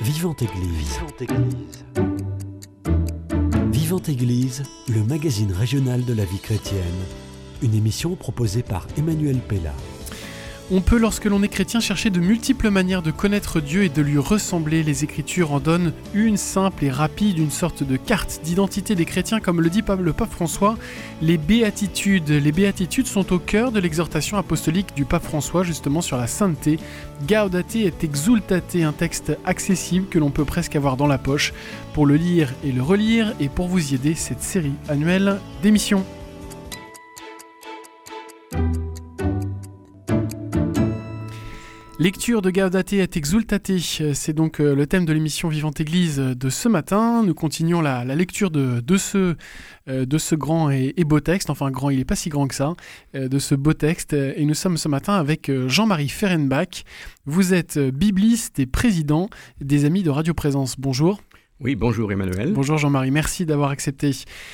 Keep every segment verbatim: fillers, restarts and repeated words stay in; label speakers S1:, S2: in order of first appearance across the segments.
S1: Vivante Église. Vivante Église. Vivante Église, le magazine régional de la vie chrétienne. Une émission proposée par Emmanuel Pella.
S2: On peut, lorsque l'on est chrétien, chercher de multiples manières de connaître Dieu et de lui ressembler. Les Écritures en donnent une simple et rapide, une sorte de carte d'identité des chrétiens, comme le dit le pape François. Les béatitudes. Les béatitudes sont au cœur de l'exhortation apostolique du pape François, justement sur la sainteté. Gaudate et exultate, un texte accessible que l'on peut presque avoir dans la poche pour le lire et le relire, et pour vous y aider, cette série annuelle d'émissions. Lecture de Gaudate et exultate, c'est donc le thème de l'émission Vivante Église de ce matin. Nous continuons la, la lecture de, de, ce, de ce grand et, et beau texte, enfin grand, il n'est pas si grand que ça, de ce beau texte. Et nous sommes ce matin avec Jean-Marie Fehrenbach. Vous êtes bibliste et président des Amis de Radio Présence. Bonjour.
S3: Oui, bonjour Emmanuel.
S2: Bonjour Jean-Marie, merci d'avoir accepté.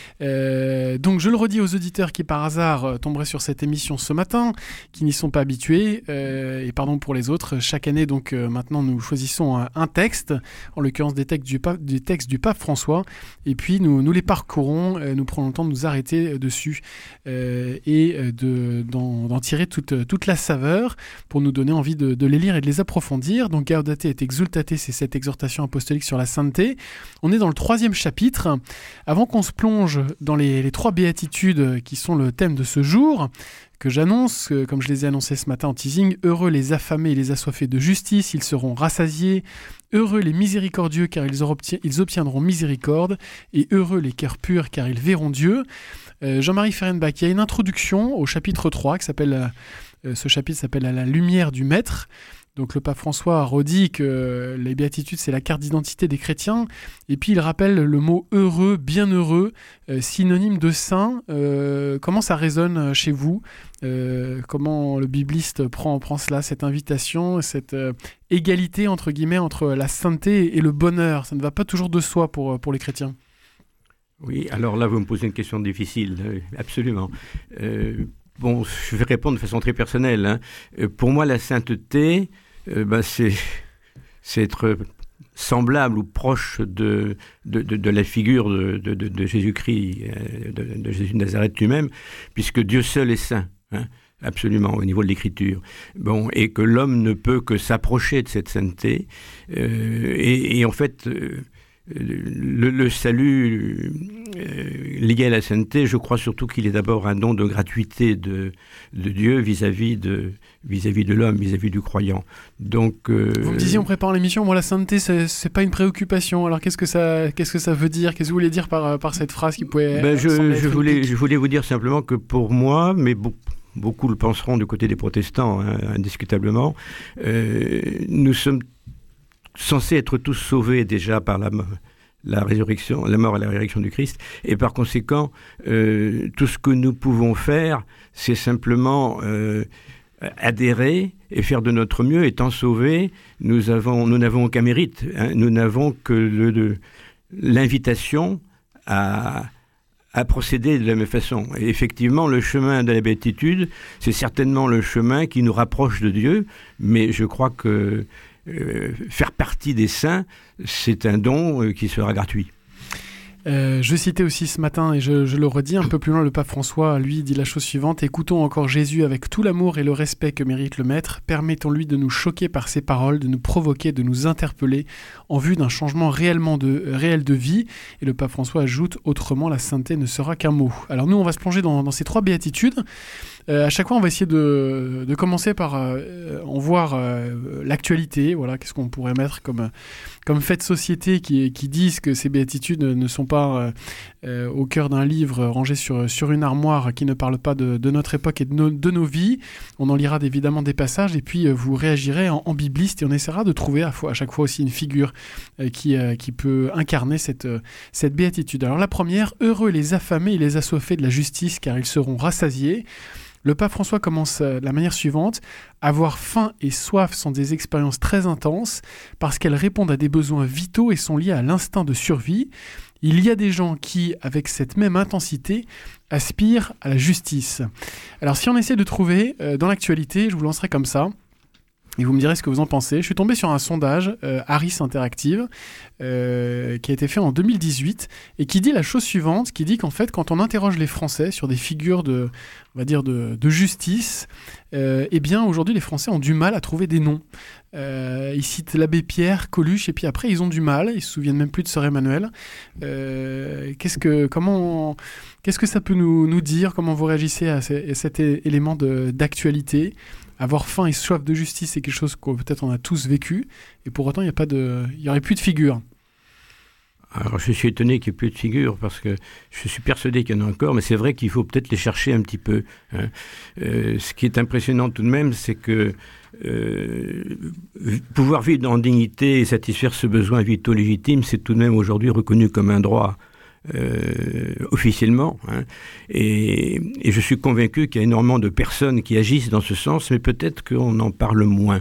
S2: Euh, donc je le redis aux auditeurs qui par hasard euh, tomberaient sur cette émission ce matin, qui n'y sont pas habitués, euh, et pardon pour les autres, chaque année donc euh, maintenant nous choisissons un, un texte, en l'occurrence des textes du pape, des textes du pape François, et puis nous, nous les parcourons, euh, nous prenons le temps de nous arrêter dessus euh, et de, d'en, d'en tirer toute, toute la saveur pour nous donner envie de, de les lire et de les approfondir. Donc Gaudate et exultate, c'est cette exhortation apostolique sur la sainteté. On est dans le troisième chapitre. Avant qu'on se plonge dans les, les trois béatitudes qui sont le thème de ce jour, que j'annonce, comme je les ai annoncés ce matin en teasing, « Heureux les affamés et les assoiffés de justice, ils seront rassasiés. Heureux les miséricordieux, car ils, obtien- ils obtiendront miséricorde. Et heureux les cœurs purs, car ils verront Dieu. Euh, » Jean-Marie Fehrenbach, il y a une introduction au chapitre trois, qui s'appelle, euh, ce chapitre s'appelle « À la lumière du Maître ». Donc le pape François redit que les béatitudes, c'est la carte d'identité des chrétiens. Et puis il rappelle le mot « heureux »,« bienheureux euh, », synonyme de « saint ». Euh, comment ça résonne chez vous ? euh, Comment le bibliste prend, prend cela, cette invitation, cette euh, égalité entre guillemets entre la sainteté et le bonheur ? Ça ne va pas toujours de soi pour, pour les chrétiens.
S3: Oui, alors là vous me posez une question difficile, euh, absolument. Euh, bon, je vais répondre de façon très personnelle. Hein. Euh, pour moi, la sainteté, euh, bah, c'est, c'est être semblable ou proche de, de, de, de la figure de, de, de, de Jésus-Christ, euh, de, de Jésus de Nazareth lui-même, puisque Dieu seul est saint, hein, absolument, au niveau de l'Écriture. Bon, et que l'homme ne peut que s'approcher de cette sainteté. Euh, et, et en fait... Euh, Le, le salut euh, lié à la sainteté, je crois surtout qu'il est d'abord un don de gratuité de, de Dieu vis-à-vis de, vis-à-vis de l'homme, vis-à-vis du croyant. Donc, euh,
S2: vous me disiez en préparant l'émission, moi la sainteté c'est, c'est pas une préoccupation. Alors qu'est-ce que ça, qu'est-ce que ça veut dire ? Qu'est-ce que vous voulez dire par, par cette phrase qui pouvait
S3: ben je, je, voulais,
S2: unique ?
S3: je voulais vous dire simplement que pour moi, mais beaucoup, beaucoup le penseront du côté des protestants, hein, indiscutablement, euh, nous sommes censés être tous sauvés déjà par la, la résurrection, la mort et la résurrection du Christ, et par conséquent, euh, tout ce que nous pouvons faire, c'est simplement euh, adhérer et faire de notre mieux. Étant sauvés, nous avons, nous n'avons aucun mérite, hein, nous n'avons que le, le, l'invitation à à procéder de la même façon. Et effectivement, le chemin de la béatitude, c'est certainement le chemin qui nous rapproche de Dieu, mais je crois que Euh, faire partie des saints, c'est un don euh, qui sera gratuit.
S2: Euh, je citais aussi ce matin, et je, je le redis un peu plus loin, le pape François, lui, dit la chose suivante: « Écoutons encore Jésus avec tout l'amour et le respect que mérite le Maître. Permettons-lui de nous choquer par ses paroles, de nous provoquer, de nous interpeller en vue d'un changement réellement de, réel de vie. » Et le pape François ajoute: « Autrement, la sainteté ne sera qu'un mot. » Alors nous, on va se plonger dans, dans ces trois béatitudes. Euh, à chaque fois, on va essayer de, de commencer par euh, en voir euh, l'actualité. Voilà, qu'est-ce qu'on pourrait mettre comme, comme fait de société qui, qui disent que ces béatitudes ne sont pas euh, euh, au cœur d'un livre rangé sur, sur une armoire, qui ne parle pas de, de notre époque et de, no, de nos vies. On en lira évidemment des passages, et puis euh, vous réagirez en, en bibliste, et on essaiera de trouver à, fois, à chaque fois aussi une figure euh, qui, euh, qui peut incarner cette, euh, cette béatitude. Alors la première: « Heureux les affamés et les assoiffés de la justice, car ils seront rassasiés. » Le pape François commence de la manière suivante: « Avoir faim et soif sont des expériences très intenses parce qu'elles répondent à des besoins vitaux et sont liées à l'instinct de survie. Il y a des gens qui, avec cette même intensité, aspirent à la justice. » Alors si on essaie de trouver euh, dans l'actualité, je vous lancerai comme ça, Et vous me direz ce que vous en pensez. Je suis tombé sur un sondage euh, Harris Interactive euh, qui a été fait en deux mille dix-huit et qui dit la chose suivante, qui dit qu'en fait, quand on interroge les Français sur des figures de, on va dire de, de justice, euh, eh bien aujourd'hui les Français ont du mal à trouver des noms. Euh, ils citent l'abbé Pierre, Coluche, et puis après ils ont du mal. Ils se souviennent même plus de Sœur Emmanuel. Euh, qu'est-ce que, comment, qu'est-ce que ça peut nous, nous dire ? Comment vous réagissez à, ces, à cet é- élément de, d'actualité ? Avoir faim et soif de justice, c'est quelque chose qu'on peut-être on a tous vécu, et pour autant il y a pas de, il y aurait plus de figures.
S3: Alors je suis étonné qu'il n'y ait plus de figures parce que je suis persuadé qu'il y en a encore, mais c'est vrai qu'il faut peut-être les chercher un petit peu. Hein. Euh, ce qui est impressionnant tout de même, c'est que euh, pouvoir vivre en dignité et satisfaire ce besoin vitaux légitime, c'est tout de même aujourd'hui reconnu comme un droit. Euh, officiellement, hein. et, et je suis convaincu qu'il y a énormément de personnes qui agissent dans ce sens, mais peut-être qu'on en parle moins.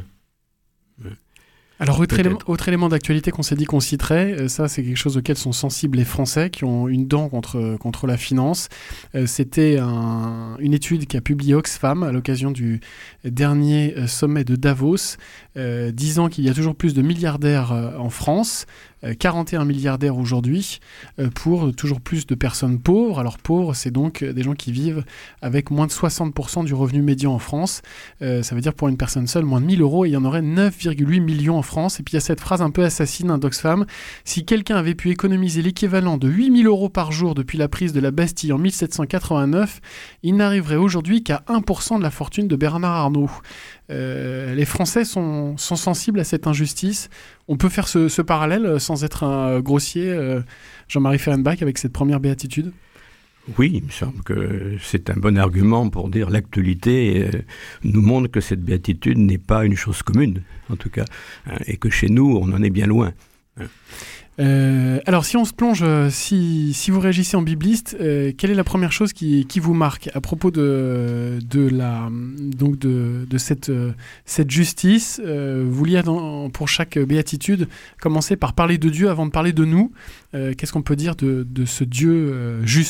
S2: Alors, autre élément, autre élément d'actualité qu'on s'est dit qu'on citerait, euh, ça c'est quelque chose auquel sont sensibles les Français qui ont une dent contre, contre la finance. Euh, c'était un, une étude qu'a publiée Oxfam à l'occasion du dernier euh, sommet de Davos, euh, disant qu'il y a toujours plus de milliardaires euh, en France, euh, quarante et un milliardaires aujourd'hui, euh, pour toujours plus de personnes pauvres. Alors pauvres, c'est donc des gens qui vivent avec moins de soixante pour cent du revenu médian en France. Euh, ça veut dire pour une personne seule, moins de mille euros, et il y en aurait neuf virgule huit millions en France. France. Et puis il y a cette phrase un peu assassine hein, d'Oxfam. Si quelqu'un avait pu économiser l'équivalent de huit mille euros par jour depuis la prise de la Bastille en mille sept cent quatre-vingt-neuf, il n'arriverait aujourd'hui qu'à un pour cent de la fortune de Bernard Arnault. Euh, les Français sont, sont sensibles à cette injustice. On peut faire ce, ce parallèle sans être un grossier, euh, Jean-Marie Fehrenbach, avec cette première béatitude ?
S3: Oui, il me semble que c'est un bon argument pour dire l'actualité euh, nous montre que cette béatitude n'est pas une chose commune, en tout cas, hein, et que chez nous, on en est bien loin. Hein.
S2: Euh, alors, si on se plonge, si, si vous réagissez en bibliste, euh, quelle est la première chose qui, qui vous marque à propos de, de, la, donc de, de cette, euh, cette justice euh, Vous liez dans, pour chaque béatitude, commencer par parler de Dieu avant de parler de nous. Euh, qu'est-ce qu'on peut dire de, de ce Dieu euh, juste ?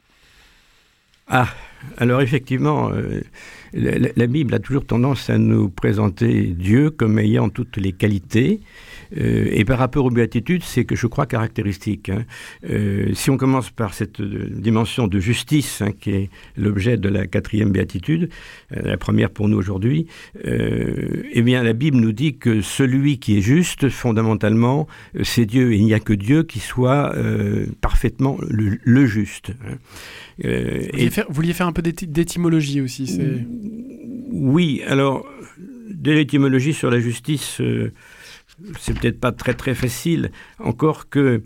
S3: Ah, alors effectivement, euh, la, la Bible a toujours tendance à nous présenter Dieu comme ayant toutes les qualités. Euh, et par rapport aux béatitudes, c'est que je crois caractéristique. Hein. Euh, si on commence par cette euh, dimension de justice, hein, qui est l'objet de la quatrième béatitude, euh, la première pour nous aujourd'hui, euh, eh bien la Bible nous dit que celui qui est juste, fondamentalement, euh, c'est Dieu. Et il n'y a que Dieu qui soit euh, parfaitement le, le juste. Hein.
S2: Euh, vous, vouliez et... faire, vous vouliez faire un peu d'éty- d'étymologie aussi c'est...
S3: Oui, alors, de l'étymologie sur la justice... Euh, c'est peut-être pas très très facile, encore que,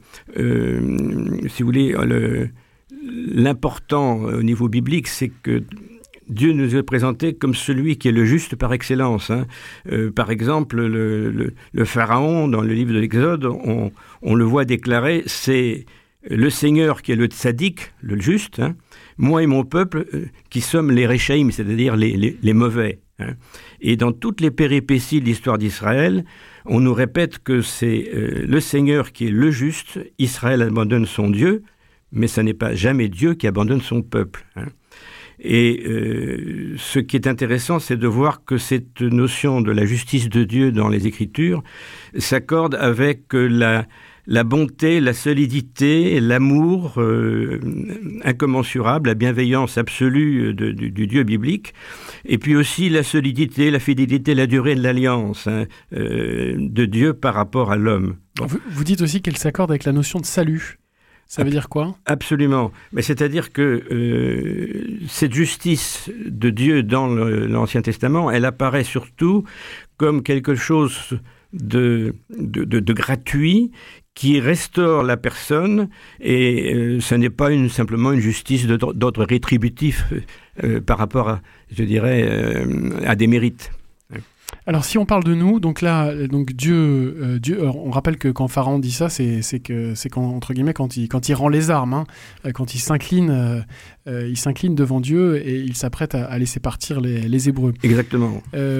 S3: euh, si vous voulez, le, l'important au niveau biblique, c'est que Dieu nous est présenté comme celui qui est le juste par excellence. Hein. Euh, par exemple, le, le, le Pharaon, dans le livre de l'Exode, on, on le voit déclarer, c'est le Seigneur qui est le tzaddik, le juste, hein, moi et mon peuple euh, qui sommes les réchaïm, c'est-à-dire les, les, les mauvais. Hein. Et dans toutes les péripéties de l'histoire d'Israël, on nous répète que c'est euh, le Seigneur qui est le juste, Israël abandonne son Dieu, mais ce n'est pas jamais Dieu qui abandonne son peuple. Hein. Et euh, ce qui est intéressant, c'est de voir que cette notion de la justice de Dieu dans les Écritures s'accorde avec euh, la, la bonté, la solidité, l'amour euh, incommensurable, la bienveillance absolue de, du, du Dieu biblique, et puis aussi la solidité, la fidélité, la durée de l'alliance hein, euh, de Dieu par rapport à l'homme. Bon.
S2: Vous, vous dites aussi qu'elle s'accorde avec la notion de salut. Ça veut dire quoi ?
S3: Absolument. Mais c'est-à-dire que euh, cette justice de Dieu dans le, l'Ancien Testament, elle apparaît surtout comme quelque chose de, de, de, de gratuit qui restaure la personne et euh, ce n'est pas une, simplement une justice de, d'ordre rétributif euh, par rapport à, je dirais, euh, à des mérites.
S2: Alors, si on parle de nous, donc là, donc Dieu, euh, Dieu, on rappelle que quand Pharaon dit ça, c'est, c'est que c'est quand, entre guillemets quand il quand il rend les armes, hein, quand il s'incline, euh, euh, il s'incline devant Dieu et il s'apprête à, à laisser partir les, les Hébreux.
S3: Exactement.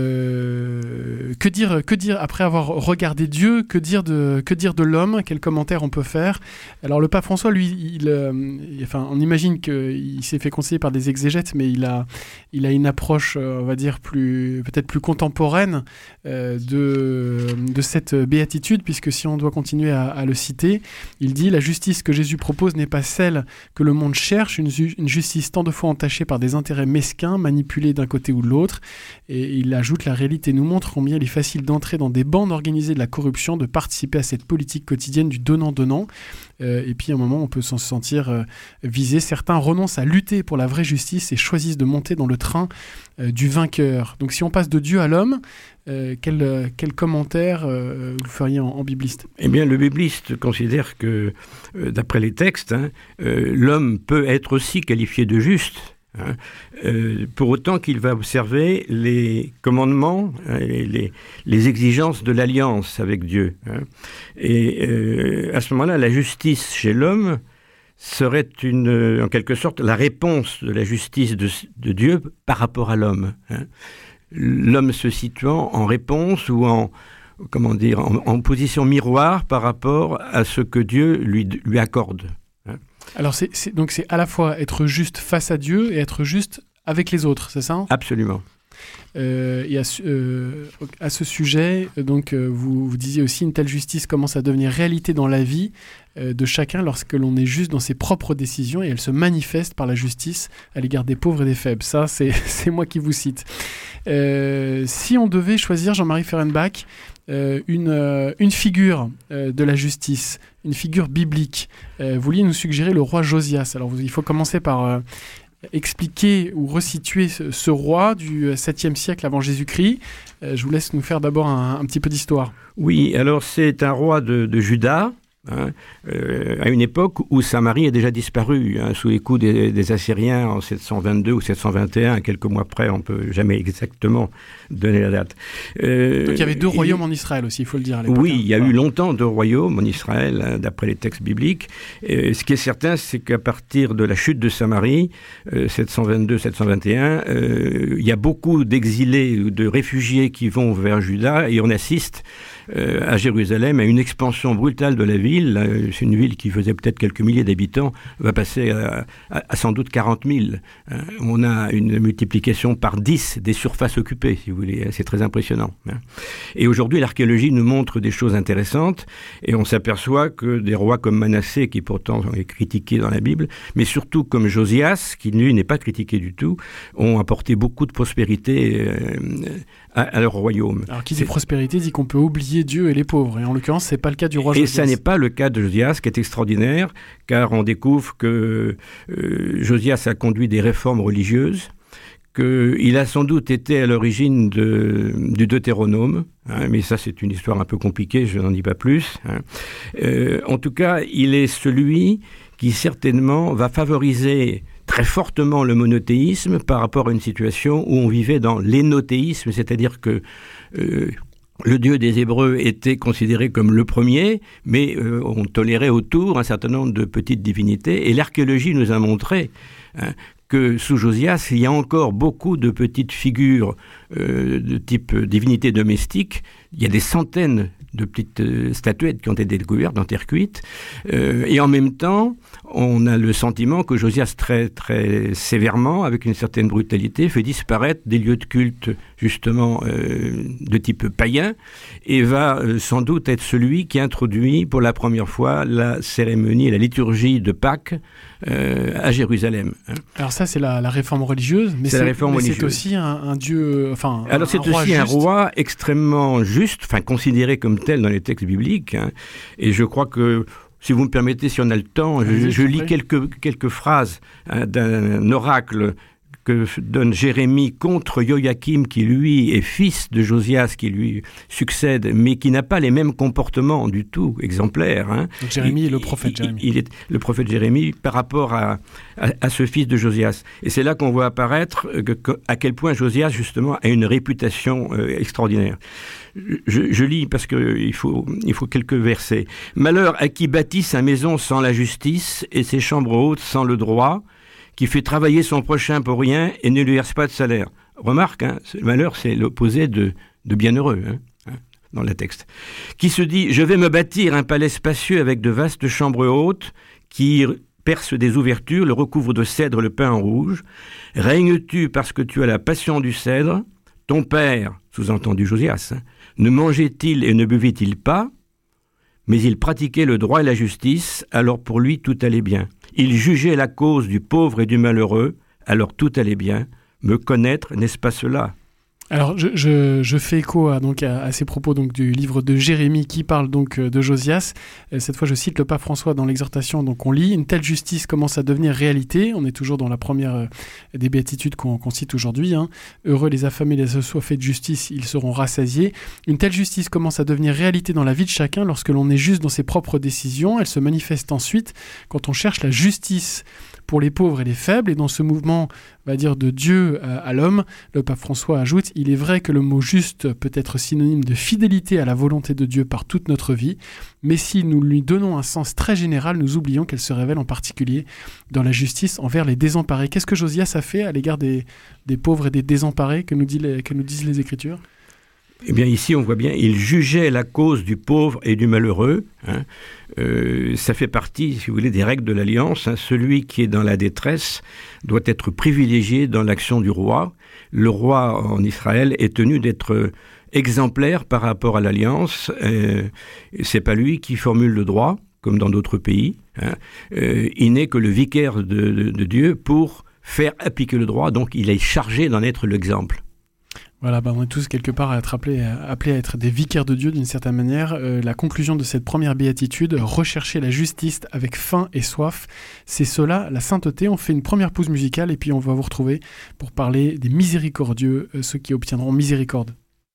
S2: Euh, que dire, que dire après avoir regardé Dieu, que dire de que dire de l'homme, quel commentaire on peut faire ? Alors le pape François, lui, il, euh, il enfin, on imagine qu'il s'est fait conseiller par des exégètes, mais il a il a une approche, euh, on va dire plus peut-être plus contemporaine. peine euh, de, de cette béatitude, puisque si on doit continuer à, à le citer, il dit « La justice que Jésus propose n'est pas celle que le monde cherche, une, une justice tant de fois entachée par des intérêts mesquins, manipulés d'un côté ou de l'autre. » Et il ajoute « La réalité nous montre combien il est facile d'entrer dans des bandes organisées de la corruption, de participer à cette politique quotidienne du donnant-donnant. Euh, et puis à un moment, on peut s'en sentir euh, visé. Certains renoncent à lutter pour la vraie justice et choisissent de monter dans le train euh, du vainqueur. » Donc si on passe de Dieu à l'homme, euh, quel, euh, quel commentaire euh, vous feriez en, en bibliste ?
S3: Eh bien, le bibliste considère que, euh, d'après les textes, hein, euh, l'homme peut être aussi qualifié de juste. Hein, euh, pour autant qu'il va observer les commandements, hein, les, les, les exigences de l'alliance avec Dieu. Hein. Et euh, à ce moment-là, la justice chez l'homme serait une, en quelque sorte la réponse de la justice de, de Dieu par rapport à l'homme. Hein. L'homme se situant en réponse ou en, comment dire, en, en position miroir par rapport à ce que Dieu lui, lui accorde. Hein.
S2: Alors, c'est, c'est, donc c'est à la fois être juste face à Dieu et être juste avec les autres, c'est ça ?
S3: Absolument.
S2: Euh, et à, euh, à ce sujet, donc, euh, vous, vous disiez aussi, une telle justice commence à devenir réalité dans la vie euh, de chacun lorsque l'on est juste dans ses propres décisions, et elle se manifeste par la justice à l'égard des pauvres et des faibles. Ça, c'est, c'est moi qui vous cite. Euh, si on devait choisir, Jean-Marie Fehrenbach, euh, une, euh, une figure euh, de la justice, une figure biblique, euh, vous vouliez nous suggérer le roi Josias. Alors, vous, il faut commencer par... Euh, expliquer ou resituer ce, ce roi du septième siècle avant Jésus-Christ. Euh, je vous laisse nous faire d'abord un, un petit peu d'histoire.
S3: Oui, alors c'est un roi de, de Juda, hein, euh, à une époque où Samarie a déjà disparu, hein, sous les coups des, des Assyriens en sept cent vingt-deux ou sept cent vingt et un, quelques mois près, on ne peut jamais exactement donner la date.
S2: Euh, Donc il y avait deux royaumes en Israël aussi, il faut le dire à l'époque.
S3: Oui, il y a eu longtemps deux royaumes en Israël, hein, d'après les textes bibliques. Et ce qui est certain, c'est qu'à partir de la chute de Samarie, euh, sept cent vingt-deux sept cent vingt et un, euh, il y a beaucoup d'exilés ou de réfugiés qui vont vers Juda, et on assiste euh, à Jérusalem à une expansion brutale de la ville. C'est une ville qui faisait peut-être quelques milliers d'habitants, va passer à, à, à sans doute quarante mille. Hein. On a une multiplication par dix des surfaces occupées, si vous voulez. C'est très impressionnant. Hein. Et aujourd'hui, l'archéologie nous montre des choses intéressantes, et on s'aperçoit que des rois comme Manassé, qui pourtant est critiqué dans la Bible, mais surtout comme Josias, qui lui n'est pas critiqué du tout, ont apporté beaucoup de prospérité euh, à, à leur royaume.
S2: Alors qui dit c'est... prospérité dit qu'on peut oublier Dieu et les pauvres, et en l'occurrence, c'est pas le cas du roi
S3: et
S2: Josias.
S3: Et ça n'est pas le cas de Josias, qui est extraordinaire, car on découvre que euh, Josias a conduit des réformes religieuses, qu'il a sans doute été à l'origine de, du Deutéronome, hein, mais ça c'est une histoire un peu compliquée, je n'en dis pas plus. Hein. Euh, en tout cas, il est celui qui certainement va favoriser très fortement le monothéisme par rapport à une situation où on vivait dans l'énothéisme, c'est-à-dire que euh, le Dieu des Hébreux était considéré comme le premier, mais euh, on tolérait autour un certain nombre de petites divinités, et l'archéologie nous a montré hein, que sous Josias, il y a encore beaucoup de petites figures euh, de type divinité domestique. Il y a des centaines de petites euh, statuettes qui ont été découvertes en terre cuite. Euh, et en même temps, on a le sentiment que Josias, très, très sévèrement, avec une certaine brutalité, fait disparaître des lieux de culte, justement, euh, de type païen, et va euh, sans doute être celui qui introduit pour la première fois la cérémonie, la liturgie de Pâques euh, à Jérusalem. Hein.
S2: Alors ça, c'est la, la réforme religieuse, mais,
S3: c'est,
S2: c'est,
S3: la réforme
S2: mais
S3: religieuse.
S2: c'est aussi un, un dieu, enfin,
S3: Alors
S2: un,
S3: c'est
S2: un roi
S3: aussi
S2: juste.
S3: un roi extrêmement juste, enfin considéré comme tel dans les textes bibliques, hein, et je crois que, si vous me permettez, si on a le temps, je,
S2: oui,
S3: je lis quelques, quelques phrases hein, d'un oracle que donne Jérémie contre Joachim, qui lui est fils de Josias, qui lui succède, mais qui n'a pas les mêmes comportements du tout exemplaires. Hein.
S2: Donc Jérémie
S3: il,
S2: est le prophète Jérémie.
S3: Il, il est le prophète Jérémie par rapport à, à, à ce fils de Josias. Et c'est là qu'on voit apparaître que, que, à quel point Josias, justement, a une réputation euh, extraordinaire. Je, je lis parce qu'il faut, il faut quelques versets. « Malheur à qui bâtit sa maison sans la justice et ses chambres hautes sans le droit, qui fait travailler son prochain pour rien et ne lui verse pas de salaire. » Remarque, hein, le malheur, c'est l'opposé de, de bienheureux, hein, hein, dans le texte. Qui se dit « Je vais me bâtir un palais spacieux avec de vastes chambres hautes qui percent des ouvertures, le recouvrent de cèdre le pain en rouge. Règnes-tu parce que tu as la passion du cèdre ? ton père, sous-entendu Josias, hein, ne mangeait-il et ne buvait-il pas, mais il pratiquait le droit et la justice, alors pour lui tout allait bien. Il jugeait la cause du pauvre et du malheureux, alors tout allait bien. Me connaître, n'est-ce pas cela ?
S2: Alors, je, je, je fais écho à, donc, à, à ces propos donc, du livre de Jérémie qui parle donc, de Josias. Cette fois, je cite le pape François dans l'exhortation. Donc, on lit « Une telle justice commence à devenir réalité ». On est toujours dans la première des béatitudes qu'on, qu'on cite aujourd'hui. Hein. « Heureux les affamés, les assoiffés de justice, ils seront rassasiés ». Une telle justice commence à devenir réalité dans la vie de chacun lorsque l'on est juste dans ses propres décisions. Elle se manifeste ensuite quand on cherche la justice pour les pauvres et les faibles. Et dans ce mouvement, on va dire, de Dieu à, à l'homme, le pape François ajoute « Il est vrai que le mot juste peut être synonyme de fidélité à la volonté de Dieu par toute notre vie, mais si nous lui donnons un sens très général, nous oublions qu'elle se révèle en particulier dans la justice envers les désemparés. » Qu'est-ce que Josias a fait à l'égard des, des pauvres et des désemparés que nous, dit les, que nous disent les Écritures ?
S3: Eh bien, ici, on voit bien, il jugeait la cause du pauvre et du malheureux. Hein. Euh, ça fait partie, si vous voulez, des règles de l'Alliance. Hein. Celui qui est dans la détresse doit être privilégié dans l'action du roi. Le roi en Israël est tenu d'être exemplaire par rapport à l'Alliance. Euh, c'est pas lui qui formule le droit, comme dans d'autres pays. Hein. Euh, il n'est que le vicaire de, de, de Dieu pour faire appliquer le droit. Donc, il est chargé d'en être l'exemple.
S2: Voilà, bah on est tous quelque part à être appelés, appelés à être des vicaires de Dieu d'une certaine manière. Euh, la conclusion de cette première béatitude, rechercher la justice avec faim et soif, c'est cela, la sainteté. On fait une première pause musicale et puis on va vous retrouver pour parler des miséricordieux, euh, ceux qui obtiendront miséricorde.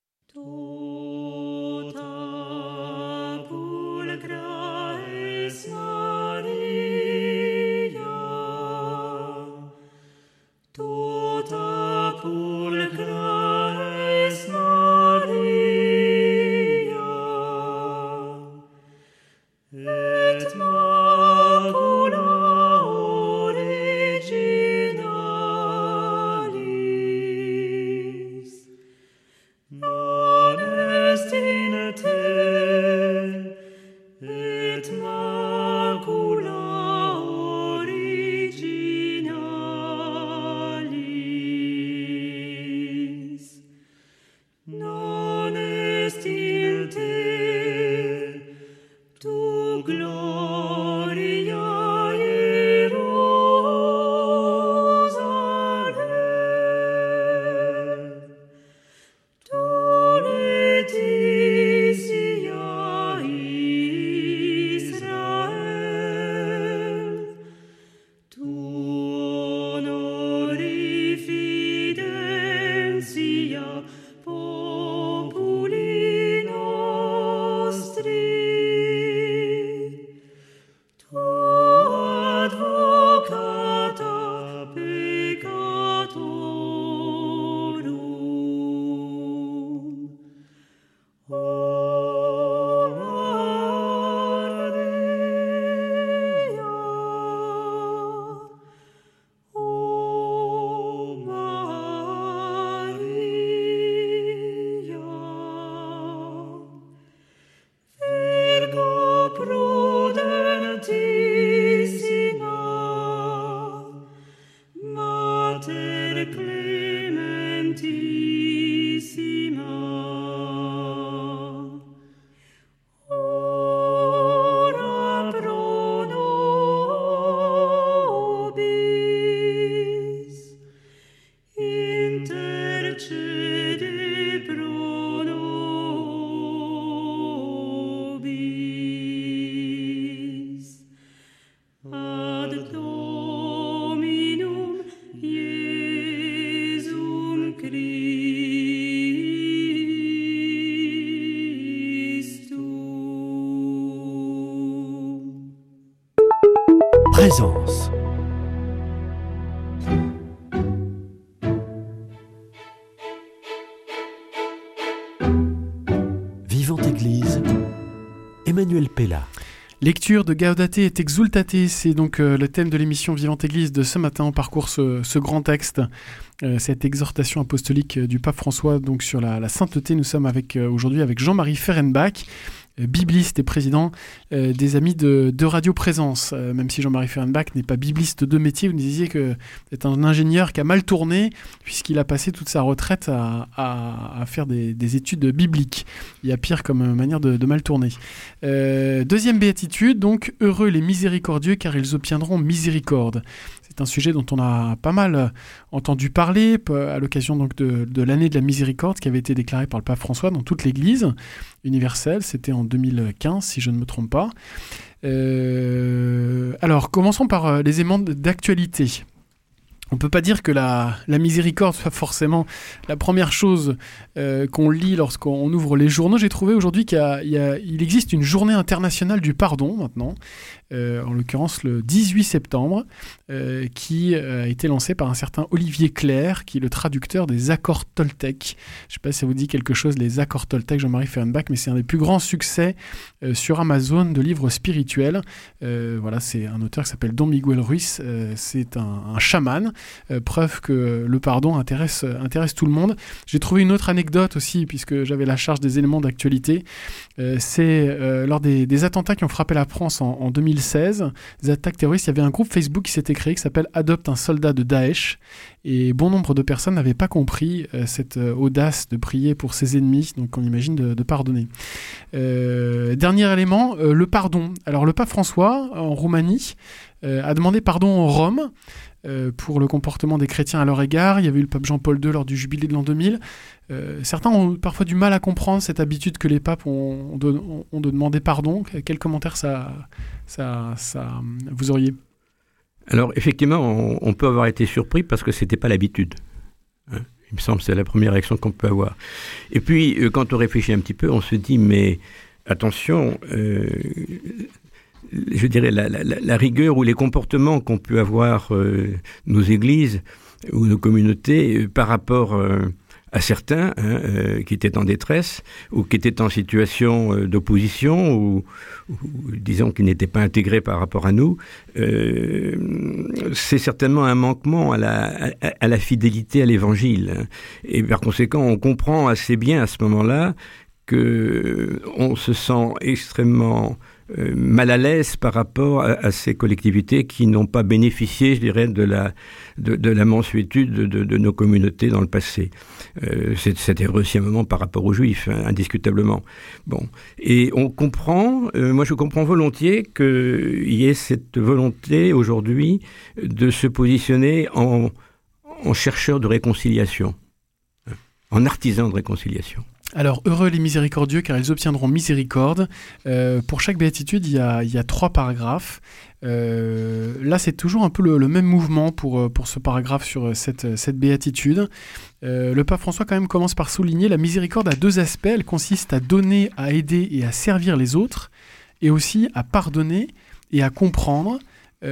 S1: Présence. Vivante Église, Emmanuel Pella.
S2: Lecture de Gaudate et Exultate, c'est donc euh, le thème de l'émission Vivante Église de ce matin. On parcourt ce, ce grand texte, euh, cette exhortation apostolique du pape François donc sur la, la sainteté. Nous sommes avec, euh, aujourd'hui avec Jean-Marie Ferenbach. bibliste et président euh, des Amis de, de Radio Présence. Euh, même si Jean-Marie Fehrenbach n'est pas bibliste de métier, vous nous disiez que c'est un ingénieur qui a mal tourné puisqu'il a passé toute sa retraite à, à, à faire des, des études bibliques. Il y a pire comme manière de, de mal tourner. Euh, deuxième béatitude, donc, heureux les miséricordieux car ils obtiendront miséricorde. C'est un sujet dont on a pas mal entendu parler à l'occasion donc de, de l'année de la miséricorde qui avait été déclarée par le pape François dans toute l'Église universelle. C'était en deux mille quinze, si je ne me trompe pas. Euh, alors, commençons par les éléments d'actualité. On ne peut pas dire que la, la miséricorde soit forcément la première chose euh, qu'on lit lorsqu'on ouvre les journaux. J'ai trouvé aujourd'hui qu'il y a, il y a, il existe une journée internationale du pardon maintenant, euh, en l'occurrence le dix-huit septembre, euh, qui a été lancée par un certain Olivier Clerc, qui est le traducteur des accords Toltec. Je ne sais pas si ça vous dit quelque chose, les accords Toltec, Jean-Marie Fehrenbach, mais c'est un des plus grands succès euh, sur Amazon de livres spirituels. Euh, voilà, c'est un auteur qui s'appelle Don Miguel Ruiz, euh, c'est un, un chaman. Euh, preuve que le pardon intéresse, intéresse tout le monde. J'ai trouvé une autre anecdote aussi, puisque j'avais la charge des éléments d'actualité. Euh, c'est euh, lors des, des attentats qui ont frappé la France en, en deux mille seize, des attaques terroristes, il y avait un groupe Facebook qui s'était créé qui s'appelle « Adopte un soldat de Daesh ». Et bon nombre de personnes n'avaient pas compris euh, cette euh, audace de prier pour ses ennemis, donc on imagine de, de pardonner. Euh, dernier élément, euh, le pardon. Alors le pape François, en Roumanie, euh, a demandé pardon aux Roms, Euh, pour le comportement des chrétiens à leur égard. Il y avait eu le pape Jean-Paul deux lors du jubilé de l'an deux mille. Euh, certains ont parfois du mal à comprendre cette habitude que les papes ont, ont, de, ont de demander pardon. Quel commentaire ça, ça, ça vous auriez ?
S3: Alors effectivement, on, on peut avoir été surpris parce que c'était pas l'habitude. Hein, il me semble que c'est la première réaction qu'on peut avoir. Et puis, euh, quand on réfléchit un petit peu, on se dit, mais attention... Euh, je dirais, la, la, la rigueur ou les comportements qu'ont pu avoir euh, nos églises ou nos communautés euh, par rapport euh, à certains hein, euh, qui étaient en détresse ou qui étaient en situation euh, d'opposition ou, ou disons qui n'étaient pas intégrés par rapport à nous, euh, c'est certainement un manquement à la, à, à la fidélité à l'Évangile. Hein. Et par conséquent, on comprend assez bien à ce moment-là qu'on se sent extrêmement... Euh, mal à l'aise par rapport à, à ces collectivités qui n'ont pas bénéficié, je dirais, de la, de, de la mansuétude de, de, de nos communautés dans le passé. Euh, c'est, c'était aussi un moment par rapport aux Juifs, hein, indiscutablement. Bon. Et on comprend, euh, moi je comprends volontiers qu'il y ait cette volonté aujourd'hui de se positionner en, en chercheur de réconciliation, hein, en artisan de réconciliation.
S2: Alors, heureux les miséricordieux, car ils obtiendront miséricorde. Euh, pour chaque béatitude, il y a, il y a trois paragraphes. Euh, là, c'est toujours un peu le, le même mouvement pour, pour ce paragraphe sur cette, cette béatitude. Euh, le pape François, quand même, commence par souligner la miséricorde a deux aspects. Elle consiste à donner, à aider et à servir les autres, et aussi à pardonner et à comprendre.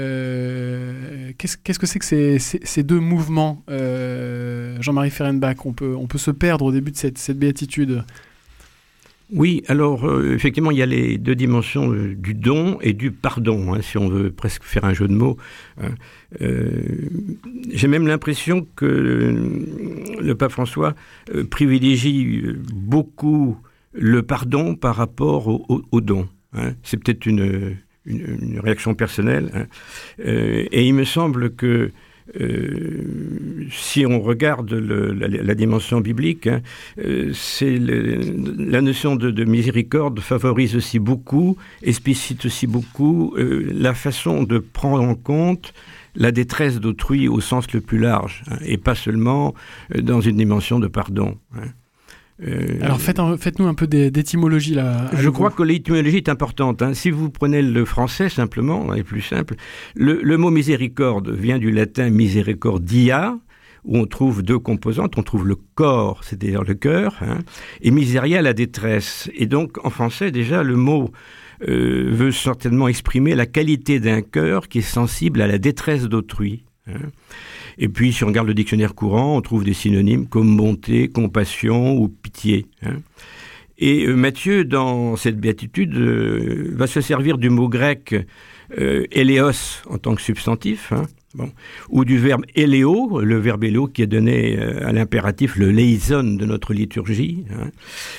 S2: Euh, qu'est-ce, qu'est-ce que c'est que ces, ces, ces deux mouvements, euh, Jean-Marie Fehrenbach, on peut, on peut se perdre au début de cette, cette béatitude.
S3: Oui, alors euh, effectivement, il y a les deux dimensions euh, du don et du pardon, hein, si on veut presque faire un jeu de mots. Hein. Euh, j'ai même l'impression que le, le pape François euh, privilégie beaucoup le pardon par rapport au, au, au don. Hein. C'est peut-être une... Une, une réaction personnelle. Hein. Euh, et il me semble que euh, si on regarde le, la, la dimension biblique, hein, euh, c'est le, la notion de, de miséricorde favorise aussi beaucoup, explicite aussi beaucoup euh, la façon de prendre en compte la détresse d'autrui au sens le plus large, hein, et pas seulement euh, dans une dimension de pardon. Hein.
S2: Euh, Alors faites un, faites-nous un peu d'étymologie là.
S3: Je crois que l'étymologie est importante. Hein. Si vous prenez le français simplement, est plus simple, le, le mot miséricorde vient du latin misericordia, où on trouve deux composantes. On trouve le corps, c'est-à-dire le cœur, hein, et miseria, la détresse. Et donc en français déjà le mot euh, veut certainement exprimer la qualité d'un cœur qui est sensible à la détresse d'autrui. Hein. Et puis, si on regarde le dictionnaire courant, on trouve des synonymes comme bonté, compassion ou pitié. Hein. Et euh, Matthieu, dans cette béatitude, euh, va se servir du mot grec euh, éléos en tant que substantif, hein, Bon. Ou du verbe éléo, le verbe éléo qui est donné à l'impératif, le leison de notre liturgie. Hein.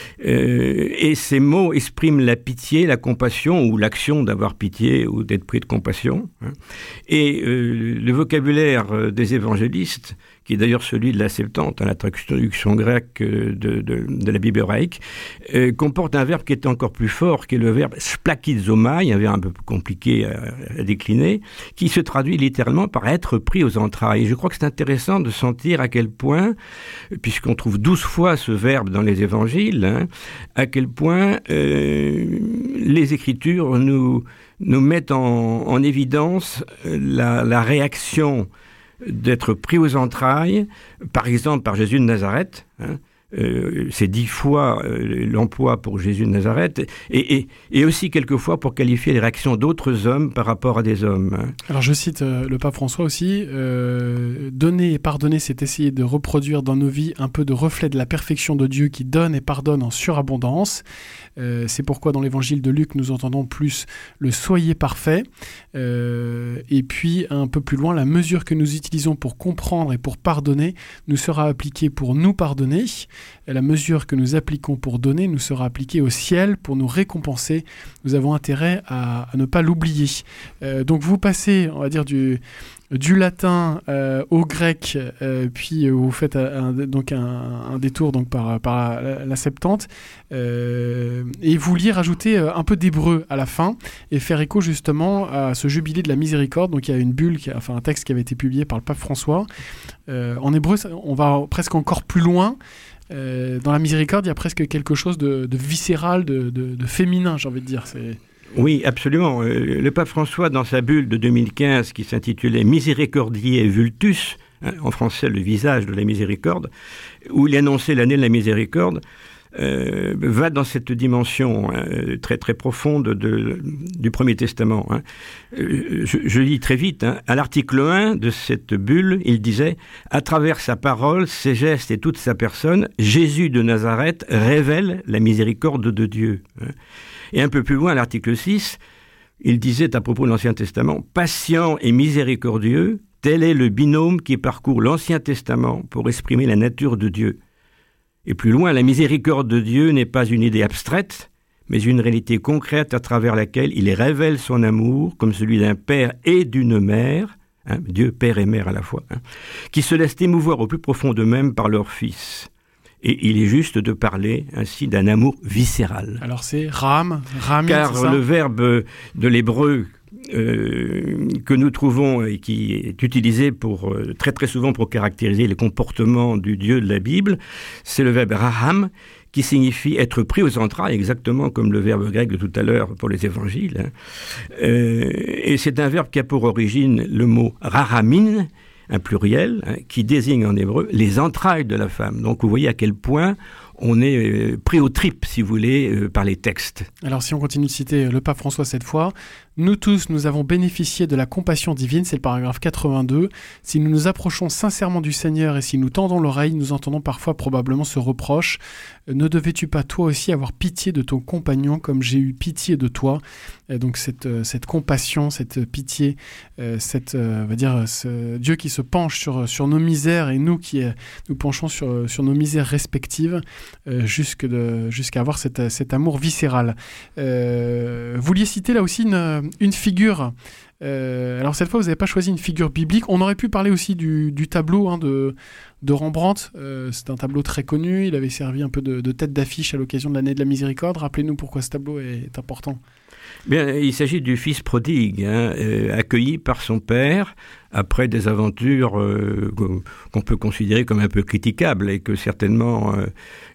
S3: Euh, et ces mots expriment la pitié, la compassion, ou l'action d'avoir pitié ou d'être pris de compassion. Hein. Et euh, le vocabulaire des évangélistes, qui est d'ailleurs celui de la Septante, hein, la traduction grecque de, de, de la Bible hébraïque, euh, comporte un verbe qui est encore plus fort, qui est le verbe splakizomai, un verbe un peu plus compliqué à, à décliner, qui se traduit littéralement par être pris aux entrailles. Et je crois que c'est intéressant de sentir à quel point, puisqu'on trouve douze fois ce verbe dans les évangiles, hein, à quel point euh, les Écritures nous, nous mettent en, en évidence la, la réaction d'être pris aux entrailles, par exemple par Jésus de Nazareth, hein, euh, c'est dix fois euh, l'emploi pour Jésus de Nazareth, et, et, et aussi quelquefois pour qualifier les réactions d'autres hommes par rapport à des hommes. Hein.
S2: Alors je cite euh, le pape François aussi, euh, « Donner et pardonner, c'est essayer de reproduire dans nos vies un peu de reflet de la perfection de Dieu qui donne et pardonne en surabondance. Euh, c'est pourquoi dans l'évangile de Luc, nous entendons plus le « soyez parfait euh, ». Et puis un peu plus loin, la mesure que nous utilisons pour comprendre et pour pardonner nous sera appliquée pour nous pardonner. Et la mesure que nous appliquons pour donner nous sera appliquée au ciel pour nous récompenser. Nous avons intérêt à, à ne pas l'oublier. Euh, donc vous passez, on va dire, du... du latin euh, au grec, euh, puis euh, vous faites un, donc un, un détour donc par, par la, la Septante, euh, et vous vouliez rajouter un peu d'hébreu à la fin, et faire écho justement à ce jubilé de la miséricorde. Donc il y a une bulle, qui a, enfin un texte qui avait été publié par le pape François. Euh, en hébreu, on va presque encore plus loin. Euh, dans la miséricorde, il y a presque quelque chose de, de viscéral, de, de, de féminin, j'ai envie de dire. C'est...
S3: Oui, absolument. Le pape François, dans sa bulle de deux mille quinze, qui s'intitulait « Misericordiae vultus », hein, en français, le visage de la miséricorde, où il annonçait l'année de la miséricorde, euh, va dans cette dimension hein, très très profonde de, du Premier Testament. Hein. Je, je lis très vite. Hein. À l'article un de cette bulle, il disait « À travers sa parole, ses gestes et toute sa personne, Jésus de Nazareth révèle la miséricorde de Dieu. Hein. » Et un peu plus loin, à l'article six, il disait à propos de l'Ancien Testament « Patient et miséricordieux, tel est le binôme qui parcourt l'Ancien Testament pour exprimer la nature de Dieu. » Et plus loin, la miséricorde de Dieu n'est pas une idée abstraite, mais une réalité concrète à travers laquelle il révèle son amour comme celui d'un père et d'une mère, hein, Dieu père et mère à la fois, hein, qui se laissent émouvoir au plus profond d'eux-mêmes par leur fils. Et il est juste de parler ainsi d'un amour viscéral.
S2: Alors c'est ram, rami,
S3: car
S2: c'est ça ?
S3: Le verbe de l'hébreu euh, que nous trouvons et qui est utilisé pour, euh, très très souvent pour caractériser les comportements du Dieu de la Bible, c'est le verbe raham, qui signifie être pris aux entrailles, exactement comme le verbe grec de tout à l'heure pour les évangiles. Hein. Euh, et c'est un verbe qui a pour origine le mot rahamin, un pluriel, hein, qui désigne en hébreu les entrailles de la femme. Donc vous voyez à quel point on est euh, pris aux tripes, si vous voulez, euh, par les textes.
S2: Alors si on continue de citer le pape François cette fois, « Nous tous, nous avons bénéficié de la compassion divine », c'est le paragraphe quatre-vingt-deux. « Si nous nous approchons sincèrement du Seigneur et si nous tendons l'oreille, nous entendons parfois probablement ce reproche. Ne devais-tu pas toi aussi avoir pitié de ton compagnon comme j'ai eu pitié de toi ?» Et donc cette, cette compassion, cette pitié, euh, cette, euh, on va dire, ce Dieu qui se penche sur, sur nos misères et nous qui euh, nous penchons sur, sur nos misères respectives, euh, jusque de, jusqu'à avoir cette, cet amour viscéral. Euh, vous vouliez citer là aussi une, une figure. Euh, alors cette fois, vous n'avez pas choisi une figure biblique. On aurait pu parler aussi du, du tableau hein, de, de Rembrandt. Euh, c'est un tableau très connu. Il avait servi un peu de, de tête d'affiche à l'occasion de l'année de la Miséricorde. Rappelez-nous pourquoi ce tableau est, est important.
S3: Bien, il s'agit du fils prodigue, hein, euh, accueilli par son père après des aventures euh, qu'on peut considérer comme un peu critiquables et que certainement euh,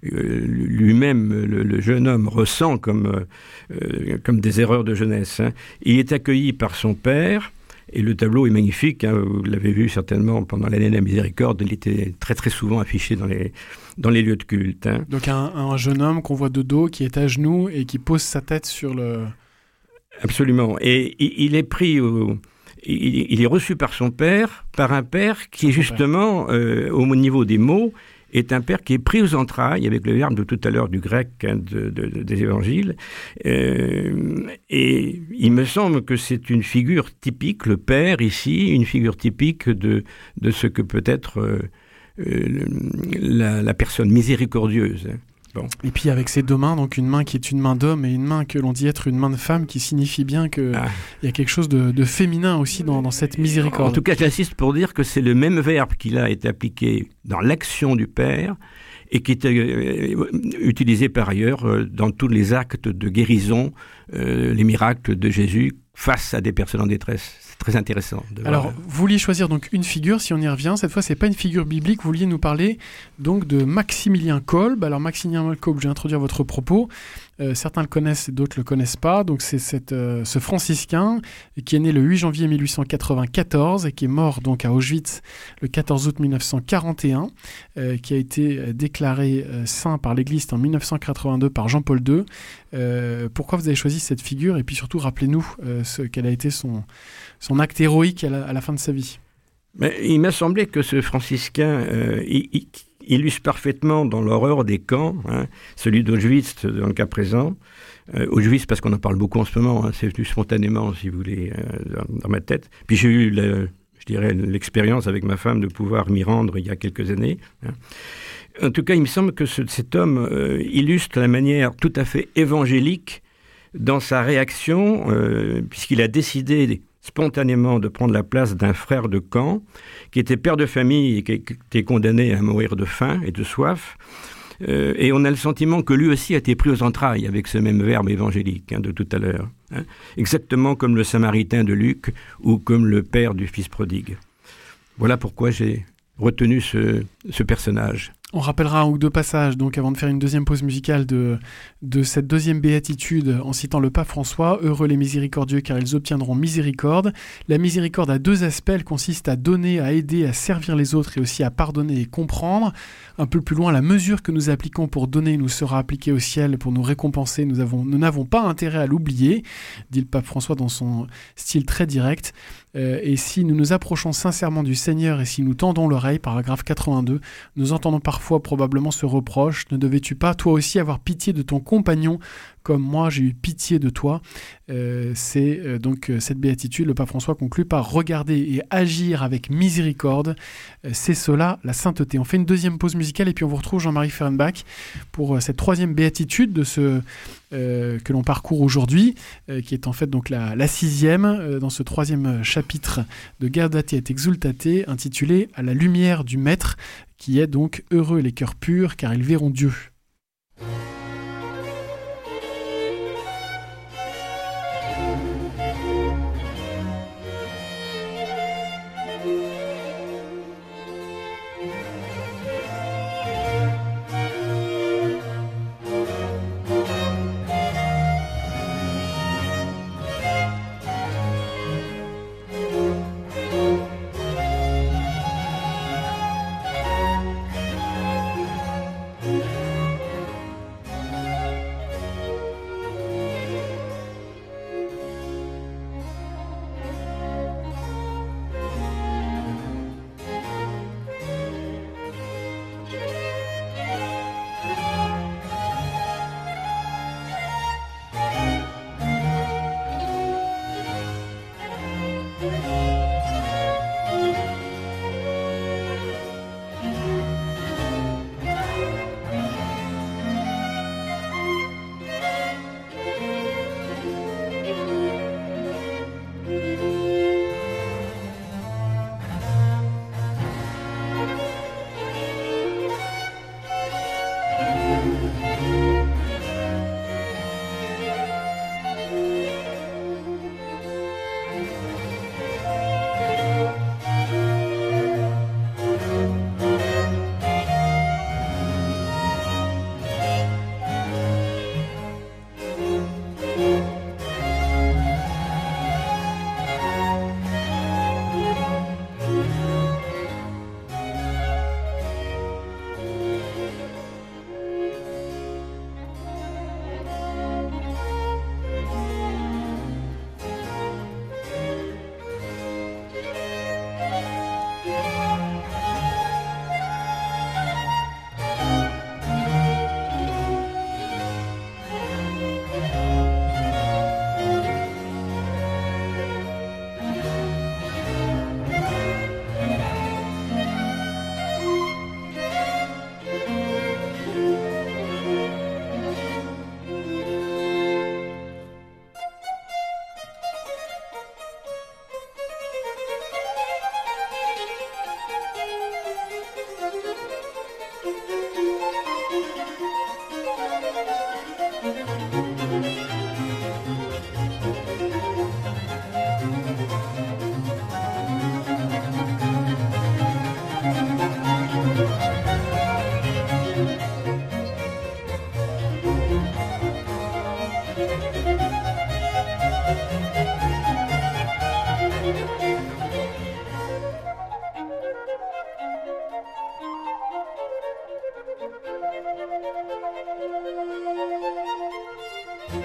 S3: lui-même, le, le jeune homme, ressent comme, euh, comme des erreurs de jeunesse. Hein. Il est accueilli par son père et le tableau est magnifique. Hein, vous l'avez vu certainement pendant l'année de la Miséricorde, il était très très souvent affiché dans les, dans les lieux de culte. Hein.
S2: Donc un, un jeune homme qu'on voit de dos, qui est à genoux et qui pose sa tête sur le...
S3: Absolument. Et il est pris, au, il, il est reçu par son père, par un père qui, justement, euh, au niveau des mots, est un père qui est pris aux entrailles, avec le verbe de tout à l'heure du grec, hein, de, de, de, des évangiles. Euh, et il me semble que c'est une figure typique, le père ici, une figure typique de, de ce que peut être euh, euh, la, la personne miséricordieuse. Hein. Bon.
S2: Et puis avec ces deux mains, donc une main qui est une main d'homme et une main que l'on dit être une main de femme, qui signifie bien qu'il ah. y a quelque chose de, de féminin aussi dans, dans cette miséricorde.
S3: En tout cas, j'insiste pour dire que c'est le même verbe qui là est appliqué dans l'action du Père et qui est euh, utilisé par ailleurs euh, dans tous les actes de guérison, euh, les miracles de Jésus face à des personnes en détresse. C'est très intéressant. De
S2: Alors,
S3: voir.
S2: vous vouliez choisir donc une figure, si on y revient. Cette fois, c'est pas une figure biblique. Vous vouliez nous parler donc de Maximilien Kolbe. Alors, Maximilien Kolbe, je vais introduire votre propos. Euh, certains le connaissent et d'autres le connaissent pas. Donc, c'est cette, euh, ce franciscain qui est né le huit janvier mille huit cent quatre-vingt-quatorze et qui est mort donc à Auschwitz le quatorze août mille neuf cent quarante et un, euh, qui a été déclaré euh, saint par l'Église en mille neuf cent quatre-vingt-deux par Jean-Paul deux. Euh, pourquoi vous avez choisi cette figure? Et puis surtout, rappelez-nous euh, ce, quel a été son, son acte héroïque à la, à la fin de sa vie.
S3: Mais il m'a semblé que ce franciscain euh, il, il, illustre parfaitement dans l'horreur des camps, hein, celui d'Auschwitz dans le cas présent. Euh, Auschwitz parce qu'on en parle beaucoup en ce moment, hein, c'est venu spontanément, si vous voulez, euh, dans, dans ma tête. Puis j'ai eu, le, je dirais, l'expérience avec ma femme de pouvoir m'y rendre il y a quelques années. Hein. En tout cas, il me semble que ce, cet homme euh, illustre la manière tout à fait évangélique dans sa réaction, euh, puisqu'il a décidé spontanément de prendre la place d'un frère de camp qui était père de famille et qui était condamné à mourir de faim et de soif. Euh, et on a le sentiment que lui aussi a été pris aux entrailles avec ce même verbe évangélique hein, de tout à l'heure. Hein, exactement comme le Samaritain de Luc ou comme le père du fils prodigue. Voilà pourquoi j'ai retenu ce, ce personnage.
S2: On rappellera un ou deux passages, donc avant de faire une deuxième pause musicale de, de cette deuxième béatitude en citant le pape François. Heureux les miséricordieux car ils obtiendront miséricorde. La miséricorde a deux aspects, elle consiste à donner, à aider, à servir les autres et aussi à pardonner et comprendre. Un peu plus loin, la mesure que nous appliquons pour donner nous sera appliquée au ciel pour nous récompenser. Nous avons, nous n'avons pas intérêt à l'oublier, dit le pape François dans son style très direct. Euh, et si nous nous approchons sincèrement du Seigneur et si nous tendons l'oreille, paragraphe quatre-vingt-deux, nous entendons parfois probablement ce reproche: ne devais-tu pas toi aussi avoir pitié de ton compagnon comme moi j'ai eu pitié de toi. Euh, c'est euh, donc euh, cette béatitude, le pape François conclut par regarder et agir avec miséricorde. Euh, c'est cela la sainteté. On fait une deuxième pause musicale et puis on vous retrouve Jean-Marie Fehrenbach pour euh, cette troisième béatitude de ce euh, que l'on parcourt aujourd'hui, euh, qui est en fait donc la, la sixième euh, dans ce troisième chapitre de Gaudate et Exultate, intitulé À la lumière du Maître, qui est donc heureux les cœurs purs car ils verront Dieu.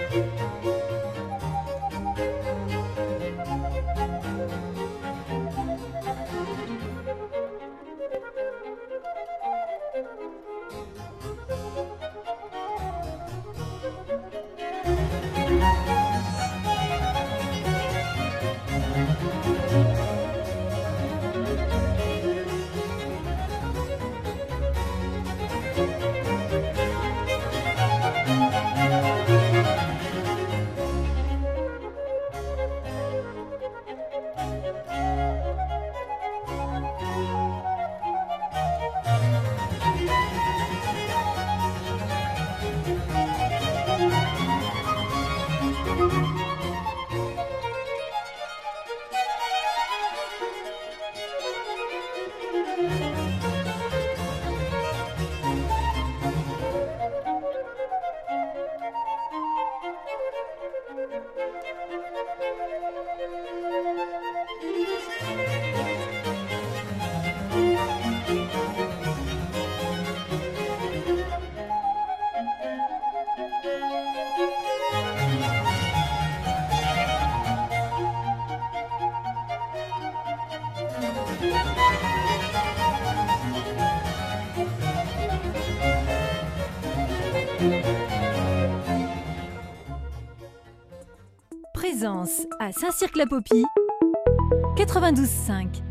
S4: Présence à Saint-Cirq-la-Popie, quatre-vingt-douze cinq.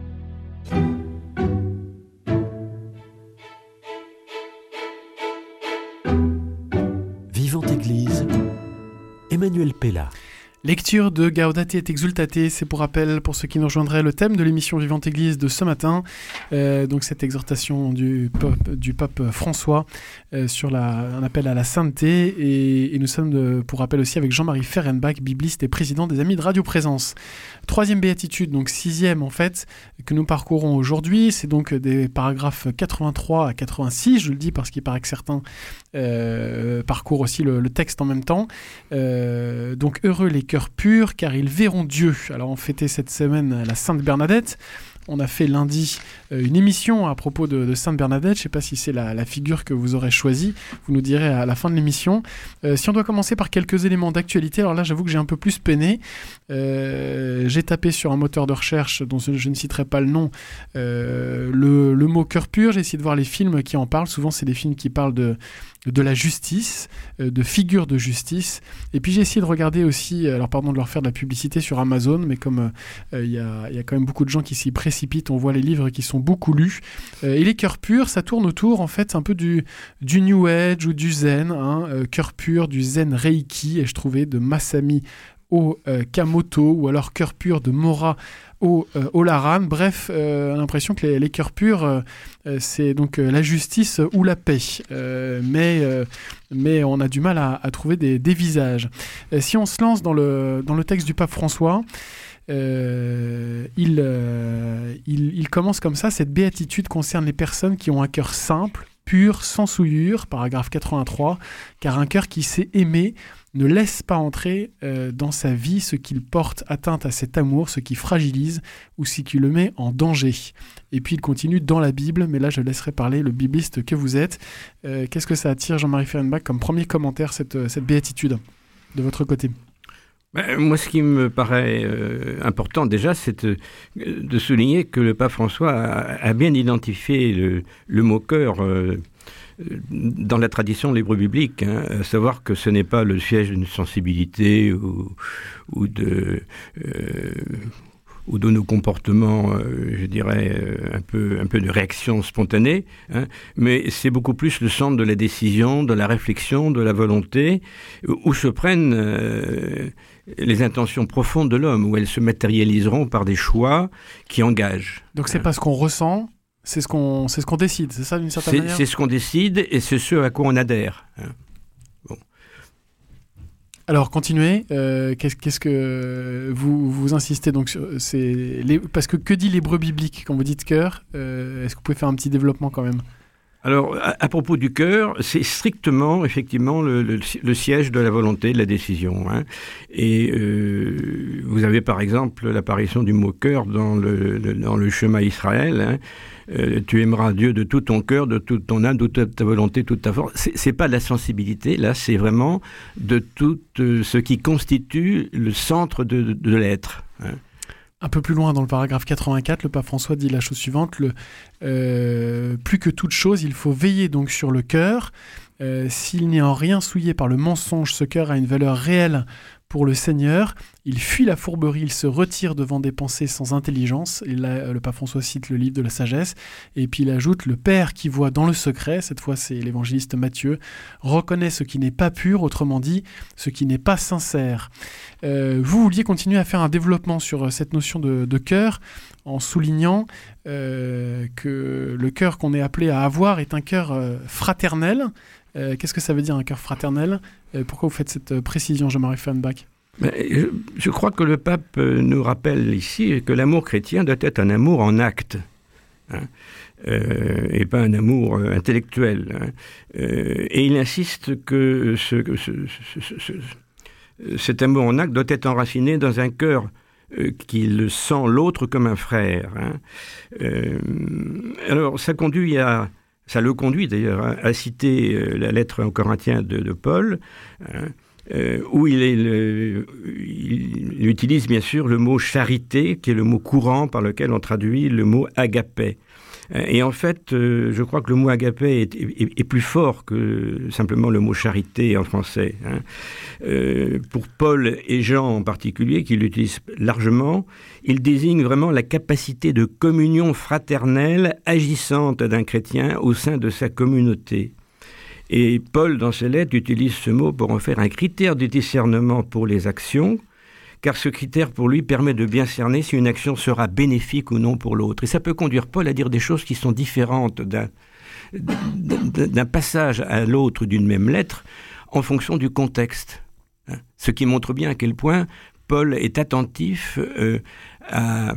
S1: Vivante Église, Emmanuel Pella.
S2: Lecture de Gaudate et Exultate, c'est pour rappel, pour ceux qui nous rejoindraient, le thème de l'émission Vivante Église de ce matin. Euh, donc cette exhortation du pape, du pape François euh, sur la, un appel à la sainteté. Et, et nous sommes, de, pour rappel aussi, avec Jean-Marie Ferenbach, bibliste et président des Amis de Radio Présence. Troisième béatitude, donc sixième en fait, que nous parcourons aujourd'hui. C'est donc des paragraphes quatre-vingt-trois à quatre-vingt-six, je le dis parce qu'il paraît que certains euh, parcourent aussi le, le texte en même temps. Euh, donc heureux les cœurs purs, car ils verront Dieu. Alors on fêtait cette semaine la Sainte Bernadette. On a fait lundi euh, une émission à propos de, de Sainte Bernadette. Je ne sais pas si c'est la, la figure que vous aurez choisie. Vous nous direz à la fin de l'émission. Euh, si on doit commencer par quelques éléments d'actualité, alors là, j'avoue que j'ai un peu plus peiné. Euh, j'ai tapé sur un moteur de recherche dont je, je ne citerai pas le nom, euh, le, le mot cœur pur. J'ai essayé de voir les films qui en parlent. Souvent, c'est des films qui parlent de, de la justice, euh, de figures de justice. Et puis, j'ai essayé de regarder aussi, alors pardon de leur faire de la publicité sur Amazon, mais comme il euh, y, a, y a quand même beaucoup de gens qui s'y précipitent, on voit les livres qui sont beaucoup lus. Euh, et les cœurs purs, ça tourne autour, en fait, un peu du, du New Age ou du Zen. Hein, euh, cœur pur, du Zen Reiki, et je trouvais de Masami Okamoto, ou alors cœur pur de Mora au euh, Olaran. Bref, euh, on a l'impression que les, les cœurs purs, euh, c'est donc euh, la justice ou la paix. Euh, mais, euh, mais on a du mal à, à trouver des, des visages. Euh, si on se lance dans le, dans le texte du pape François, Euh, il, euh, il, il commence comme ça. Cette béatitude concerne les personnes qui ont un cœur simple, pur, sans souillure, paragraphe quatre-vingt-trois, car un cœur qui sait aimer ne laisse pas entrer euh, dans sa vie ce qui porte atteinte à cet amour, ce qui fragilise ou ce qui le met en danger. Et puis il continue dans la Bible, mais là je laisserai parler le bibliste que vous êtes. Euh, qu'est-ce que ça attire, Jean-Marie Ferenbach, comme premier commentaire, cette, cette béatitude, de votre côté ?
S3: Ben, moi, ce qui me paraît euh, important déjà, c'est de, de souligner que le pape François a, a bien identifié le, le mot cœur euh, dans la tradition de l'hébreu biblique, hein, à savoir que ce n'est pas le siège d'une sensibilité ou, ou de... Euh, ou de nos comportements, euh, je dirais, euh, un peu, un peu de réaction spontanée, hein, mais c'est beaucoup plus le centre de la décision, de la réflexion, de la volonté, où, où se prennent euh, les intentions profondes de l'homme, où elles se matérialiseront par des choix qui engagent.
S2: Donc c'est hein. pas ce qu'on ressent, c'est ce qu'on, c'est ce qu'on décide, c'est ça d'une certaine
S3: c'est,
S2: manière ?
S3: C'est ce qu'on décide et c'est ce à quoi on adhère. Hein.
S2: Alors, continuez. Euh, qu'est-ce, qu'est-ce que vous, vous insistez donc sur, c'est les, parce que que dit l'hébreu biblique quand vous dites cœur euh, Est-ce que vous pouvez faire un petit développement quand même ?
S3: Alors, à, à propos du cœur, c'est strictement, effectivement, le, le, le siège de la volonté, de la décision. Hein. Et euh, vous avez, par exemple, l'apparition du mot cœur dans le, le, dans le Shema Israël, hein, euh, tu aimeras Dieu de tout ton cœur, de toute ton âme, de toute ta volonté, toute ta force. C'est, c'est pas de la sensibilité, là, c'est vraiment de tout euh, ce qui constitue le centre de, de, de l'être. Hein.
S2: Un peu plus loin, dans le paragraphe quatre-vingt-quatre, le pape François dit la chose suivante, le, euh, plus que toute chose, il faut veiller donc sur le cœur. Euh, s'il n'est en rien souillé par le mensonge, ce cœur a une valeur réelle pour le Seigneur. Il fuit la fourberie, il se retire devant des pensées sans intelligence. Et là, le pape François cite le livre de la sagesse. Et puis il ajoute, le Père qui voit dans le secret, cette fois c'est l'évangéliste Matthieu, reconnaît ce qui n'est pas pur, autrement dit, ce qui n'est pas sincère. Euh, vous vouliez continuer à faire un développement sur cette notion de, de cœur, en soulignant euh, que le cœur qu'on est appelé à avoir est un cœur euh, fraternel. Euh, qu'est-ce que ça veut dire un cœur fraternel ? euh, Pourquoi vous faites cette euh, précision, Jean-Marie Fehrenbach ?
S3: je, je crois que le pape nous rappelle ici que l'amour chrétien doit être un amour en acte, hein, euh, et pas un amour euh, intellectuel. Hein. Euh, et il insiste que ce, ce, ce, ce, ce, cet amour en acte doit être enraciné dans un cœur euh, qui le sent l'autre comme un frère. Hein. Euh, alors, ça conduit à... Ça le conduit d'ailleurs hein, à citer euh, la lettre aux Corinthiens de, de Paul, hein, euh, où il, est le, il, il utilise bien sûr le mot charité, qui est le mot courant par lequel on traduit le mot agapé. Et en fait, euh, je crois que le mot agapé est, est, est plus fort que simplement le mot charité en français. Hein. Euh, pour Paul et Jean en particulier, qui l'utilisent largement, il désigne vraiment la capacité de communion fraternelle agissante d'un chrétien au sein de sa communauté. Et Paul, dans ses lettres, utilise ce mot pour en faire un critère de discernement pour les actions, car ce critère, pour lui, permet de bien cerner si une action sera bénéfique ou non pour l'autre. Et ça peut conduire Paul à dire des choses qui sont différentes d'un, d'un passage à l'autre d'une même lettre en fonction du contexte. Ce qui montre bien à quel point Paul est attentif euh, à,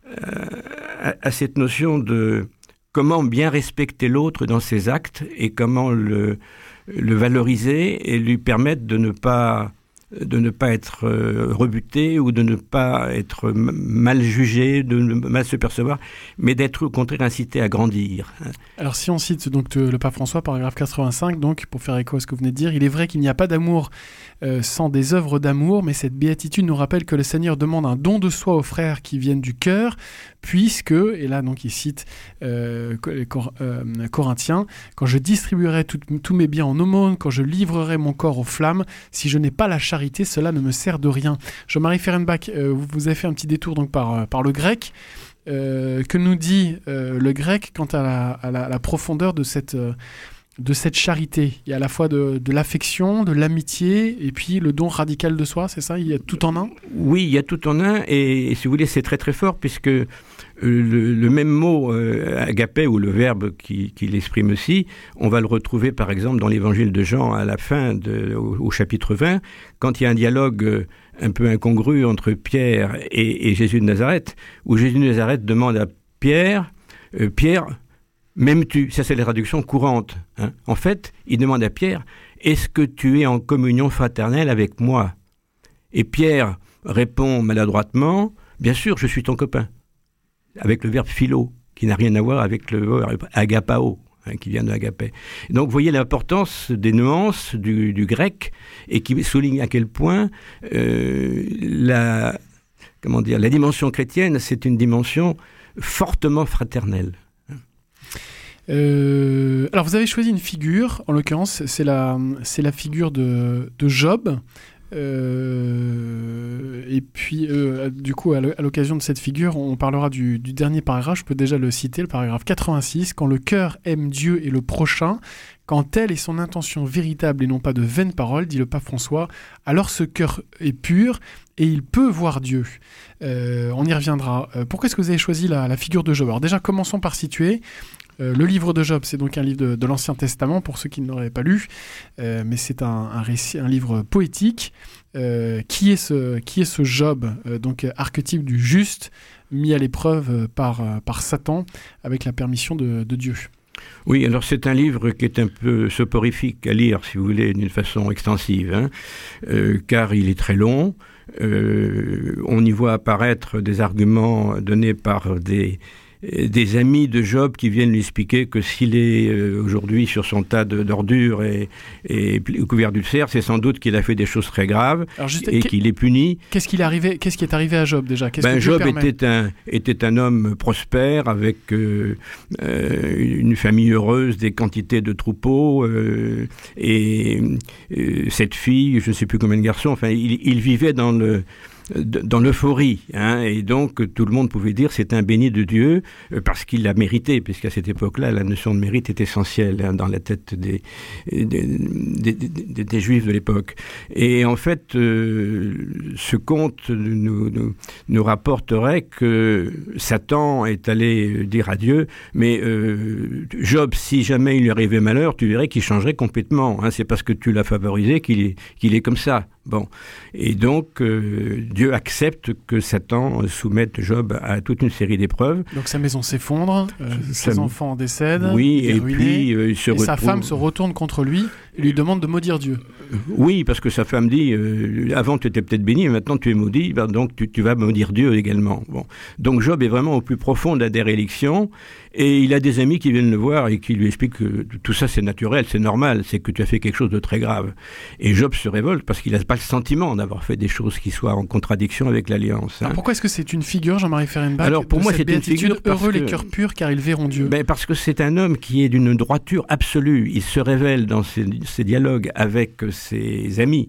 S3: à, à cette notion de comment bien respecter l'autre dans ses actes et comment le, le valoriser et lui permettre de ne pas... de ne pas être euh, rebuté ou de ne pas être m- mal jugé, de ne mal se percevoir, mais d'être au contraire incité à grandir.
S2: Alors si on cite donc le pape François, paragraphe quatre-vingt-cinq, donc pour faire écho à ce que vous venez de dire, il est vrai qu'il n'y a pas d'amour euh, sans des œuvres d'amour, mais cette béatitude nous rappelle que le Seigneur demande un don de soi aux frères qui viennent du cœur, puisque, et là donc il cite euh, Cor- euh, Corinthiens, quand je distribuerai tout, tous mes biens en aumône, quand je livrerai mon corps aux flammes, si je n'ai pas la charité, cela ne me sert de rien. Jean-Marie Fehrenbach, euh, vous avez fait un petit détour donc par, par le grec. Euh, que nous dit euh, le grec quant à la, à la, à la profondeur de cette, euh, de cette charité ? Il y a à la fois de, de l'affection, de l'amitié, et puis le don radical de soi, c'est ça ? Il y a tout en un ?
S3: Oui, il y a tout en un, et, et si vous voulez, c'est très très fort, puisque euh, le, le même mot, euh, agapé, ou le verbe qui, qui l'exprime aussi, on va le retrouver par exemple dans l'évangile de Jean à la fin, de, au, au chapitre vingt, quand il y a un dialogue euh, un peu incongru entre Pierre et, et Jésus de Nazareth, où Jésus de Nazareth demande à Pierre, euh, Pierre, m'aimes-tu ? Ça, c'est la traduction courante. Hein. En fait, il demande à Pierre, est-ce que tu es en communion fraternelle avec moi ? Et Pierre répond maladroitement, bien sûr, je suis ton copain, avec le verbe philo, qui n'a rien à voir avec le verbe agapao, hein, qui vient de agapé. Donc, vous voyez l'importance des nuances du, du grec, et qui souligne à quel point euh, la, comment dire, la dimension chrétienne, c'est une dimension fortement fraternelle.
S2: Euh, alors, vous avez choisi une figure, en l'occurrence, c'est la, c'est la figure de, de Job. Euh, et puis, euh, du coup, à l'occasion de cette figure, on parlera du, du dernier paragraphe. Je peux déjà le citer, le paragraphe quatre-vingt-six. Quand le cœur aime Dieu et le prochain, quand telle est son intention véritable et non pas de vaines paroles, dit le pape François, alors ce cœur est pur et il peut voir Dieu. Euh, on y reviendra. Euh, pourquoi est-ce que vous avez choisi la, la figure de Job ? Alors déjà, commençons par situer. Euh, le livre de Job, c'est donc un livre de, de l'Ancien Testament, pour ceux qui ne l'auraient pas lu, euh, mais c'est un, un, récit, un livre poétique. Euh, qui, est ce, qui est ce Job, euh, donc archétype du juste, mis à l'épreuve par, par Satan, avec la permission de, de Dieu ?
S3: Oui, alors c'est un livre qui est un peu soporifique à lire, si vous voulez, d'une façon extensive, hein, euh, car il est très long. Euh, on y voit apparaître des arguments donnés par des... des amis de Job qui viennent lui expliquer que s'il est euh, aujourd'hui sur son tas de, d'ordures et, et couvert d'ulcères, c'est sans doute qu'il a fait des choses très graves juste, et qu'il est puni.
S2: Qu'est-ce, qu'il est arrivé, qu'est-ce qui est arrivé à Job déjà? Qu'est-ce
S3: ben,
S2: que
S3: Job
S2: permet?
S3: était un, était un homme prospère avec euh, euh, une famille heureuse, des quantités de troupeaux euh, et euh, cette fille, je ne sais plus combien de garçons, enfin il, il vivait dans le dans l'euphorie, hein, et donc tout le monde pouvait dire c'est un béni de Dieu euh, parce qu'il l'a mérité, puisqu'à cette époque-là la notion de mérite est essentielle, hein, dans la tête des, des, des, des, des Juifs de l'époque. Et en fait, euh, ce conte nous, nous, nous rapporterait que Satan est allé dire à Dieu, mais euh, Job, si jamais il lui arrivait malheur, tu verrais qu'il changerait complètement, hein, c'est parce que tu l'as favorisé qu'il est, qu'il est comme ça. Bon, et donc euh, Dieu accepte que Satan soumette Job à toute une série d'épreuves.
S2: Donc sa maison s'effondre, euh, ses enfants décèdent,
S3: oui,
S2: il est
S3: et
S2: ruiné,
S3: puis euh, il se
S2: et
S3: retrouve...
S2: sa femme se retourne contre lui et lui demande de maudire Dieu.
S3: Oui, parce que sa femme dit euh, avant tu étais peut-être béni, mais maintenant tu es maudit, ben donc tu, tu vas maudire Dieu également. Bon, donc Job est vraiment au plus profond de la déréliction. Et il a des amis qui viennent le voir et qui lui expliquent que tout ça c'est naturel, c'est normal, c'est que tu as fait quelque chose de très grave. Et Job se révolte parce qu'il n'a pas le sentiment d'avoir fait des choses qui soient en contradiction avec l'alliance. Hein.
S2: Alors pourquoi est-ce que c'est une figure, Jean-Marie Fehrenbach?
S3: Alors pour moi c'est une figure
S2: heureux
S3: que...
S2: les cœurs purs car ils verront Dieu.
S3: Ben parce que c'est un homme qui est d'une droiture absolue. Il se révèle dans ses, ses dialogues avec ses amis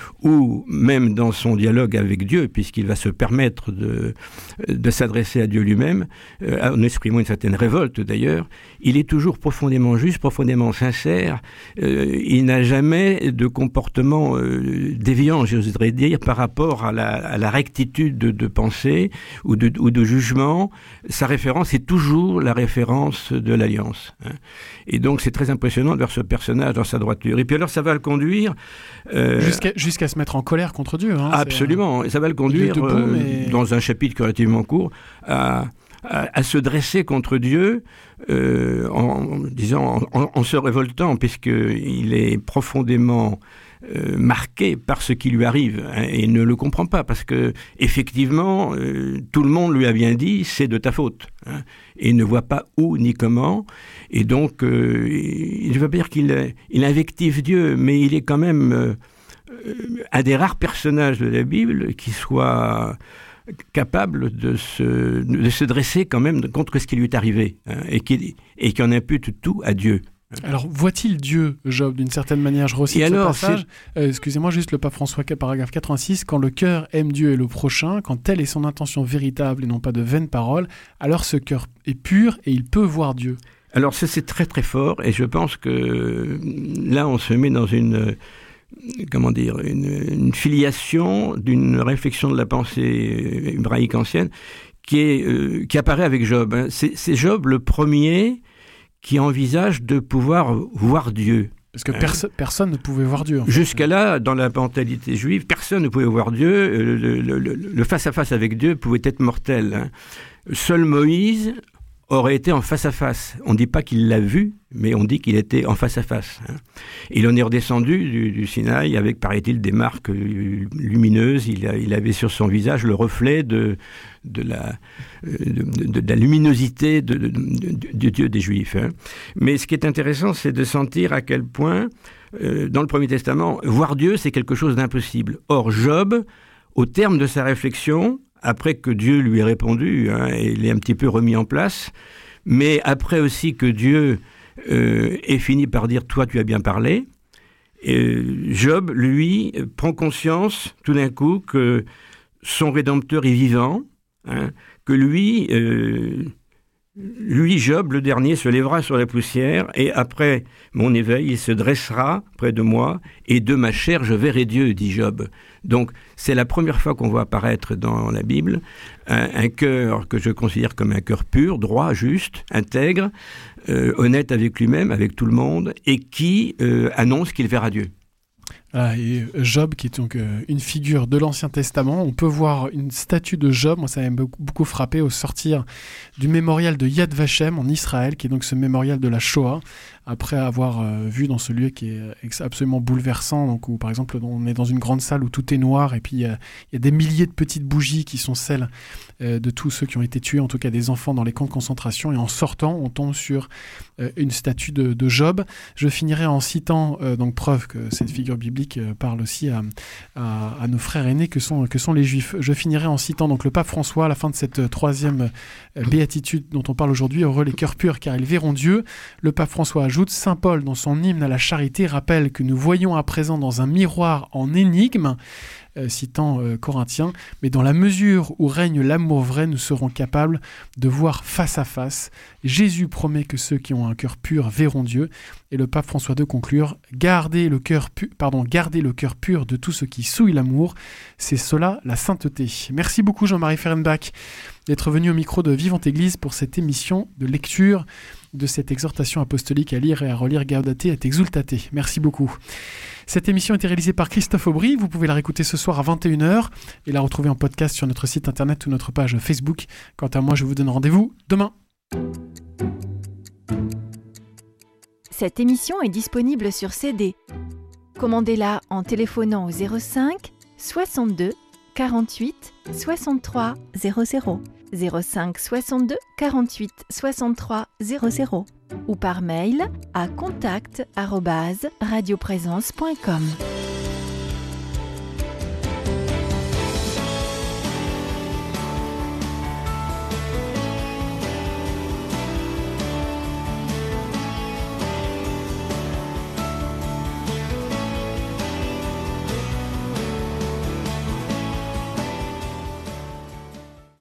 S3: ou même dans son dialogue avec Dieu, puisqu'il va se permettre de, de s'adresser à Dieu lui-même, euh, en exprimant une certaine révolte d'ailleurs. Il est toujours profondément juste, profondément sincère. Euh, il n'a jamais de comportement euh, déviant, j'oserais dire, par rapport à la, à la rectitude de, de pensée ou de, ou de jugement. Sa référence est toujours la référence de l'Alliance. Hein. Et donc c'est très impressionnant de voir ce personnage dans sa droiture. Et puis alors ça va le conduire...
S2: Euh, jusqu'à, jusqu'à se mettre en colère contre Dieu. Hein,
S3: absolument. Et ça va le conduire, debout, euh, mais... dans un chapitre relativement court, à... À, à se dresser contre Dieu euh, en, disant, en, en se révoltant, puisqu'il est profondément euh, marqué par ce qui lui arrive, hein, et il ne le comprend pas, parce que effectivement, euh, tout le monde lui a bien dit, c'est de ta faute, hein, et il ne voit pas où ni comment, et donc, euh, il ne veut pas dire qu'il il invective Dieu, mais il est quand même euh, un des rares personnages de la Bible qui soit... capable de se, de se dresser quand même contre ce qui lui est arrivé, hein, et qui et qui en impute tout à Dieu.
S2: Alors, voit-il Dieu, Job, d'une certaine manière? Je recite et ce alors, passage. Euh, excusez-moi, juste le pape François, paragraphe quatre-vingt-six. Quand le cœur aime Dieu et le prochain, quand telle est son intention véritable et non pas de vaines paroles, alors ce cœur est pur et il peut voir Dieu. Alors,
S3: ça, c'est très très fort, et je pense que là, on se met dans une... comment dire, une, une filiation d'une réflexion de la pensée hébraïque ancienne qui, est, euh, qui apparaît avec Job. Hein. C'est, c'est Job le premier qui envisage de pouvoir voir Dieu.
S2: Parce que perso- hein. personne ne pouvait voir Dieu. En fait.
S3: Jusqu'à là, dans la mentalité juive, personne ne pouvait voir Dieu. Le, le, le, le face-à-face avec Dieu pouvait être mortel. Hein. Seul Moïse aurait été en face-à-face. On ne dit pas qu'il l'a vu, mais on dit qu'il était en face-à-face. Hein. Il en est redescendu du, du Sinaï avec, paraît-il, des marques lumineuses. Il, a, il avait sur son visage le reflet de, de, la, de, de, de la luminosité de, de, de, de Dieu des Juifs. Hein. Mais ce qui est intéressant, c'est de sentir à quel point, euh, dans le Premier Testament, voir Dieu, c'est quelque chose d'impossible. Or, Job, au terme de sa réflexion, après que Dieu lui ait répondu, hein, et il est un petit peu remis en place, mais après aussi que Dieu euh, ait fini par dire « toi, tu as bien parlé », Job, lui, prend conscience tout d'un coup que son Rédempteur est vivant, hein, que lui, euh, lui, Job, le dernier, se lèvera sur la poussière, et après mon éveil, il se dressera près de moi, et de ma chair, je verrai Dieu, dit Job. Donc, c'est la première fois qu'on voit apparaître dans la Bible un, un cœur que je considère comme un cœur pur, droit, juste, intègre, euh, honnête avec lui-même, avec tout le monde, et qui euh, annonce qu'il verra Dieu.
S2: Ah, et Job, qui est donc euh, une figure de l'Ancien Testament, on peut voir une statue de Job, moi ça m'a beaucoup, beaucoup frappé au sortir du mémorial de Yad Vashem en Israël, qui est donc ce mémorial de la Shoah, après avoir euh, vu dans ce lieu qui est absolument bouleversant, donc où par exemple on est dans une grande salle où tout est noir et puis il y, y a des milliers de petites bougies qui sont celles euh, de tous ceux qui ont été tués, en tout cas des enfants dans les camps de concentration, et en sortant on tombe sur euh, une statue de, de Job. Je finirai en citant, euh, donc preuve que cette figure biblique euh, parle aussi à, à, à nos frères aînés que sont, que sont les Juifs. Je finirai en citant donc le pape François à la fin de cette troisième euh, béatitude dont on parle aujourd'hui, heureux les cœurs purs car ils verront Dieu. Le pape François ajoute, Saint Paul dans son hymne à la charité rappelle que nous voyons à présent dans un miroir en énigme, euh, citant euh, Corinthiens, mais dans la mesure où règne l'amour vrai, nous serons capables de voir face à face. Jésus promet que ceux qui ont un cœur pur verront Dieu. Et le pape François deux conclure, gardez le cœur pu- pardon, gardez le cœur pur de tout ce qui souille l'amour, c'est cela la sainteté. Merci beaucoup Jean-Marie Fehrenbach d'être venu au micro de Vivante Église pour cette émission de lecture de cette exhortation apostolique à lire et à relire Gaudate et Exultate. Merci beaucoup. Cette émission a été réalisée par Christophe Aubry. Vous pouvez la réécouter ce soir à vingt et une heures et la retrouver en podcast sur notre site internet ou notre page Facebook. Quant à moi, je vous donne rendez-vous demain.
S4: Cette émission est disponible sur C D. Commandez-la en téléphonant au zéro cinq soixante-deux quarante-huit soixante-trois zéro zéro, zéro cinq soixante-deux quarante-huit soixante-trois zéro zéro ou par mail à contact arobase radioprésence point com.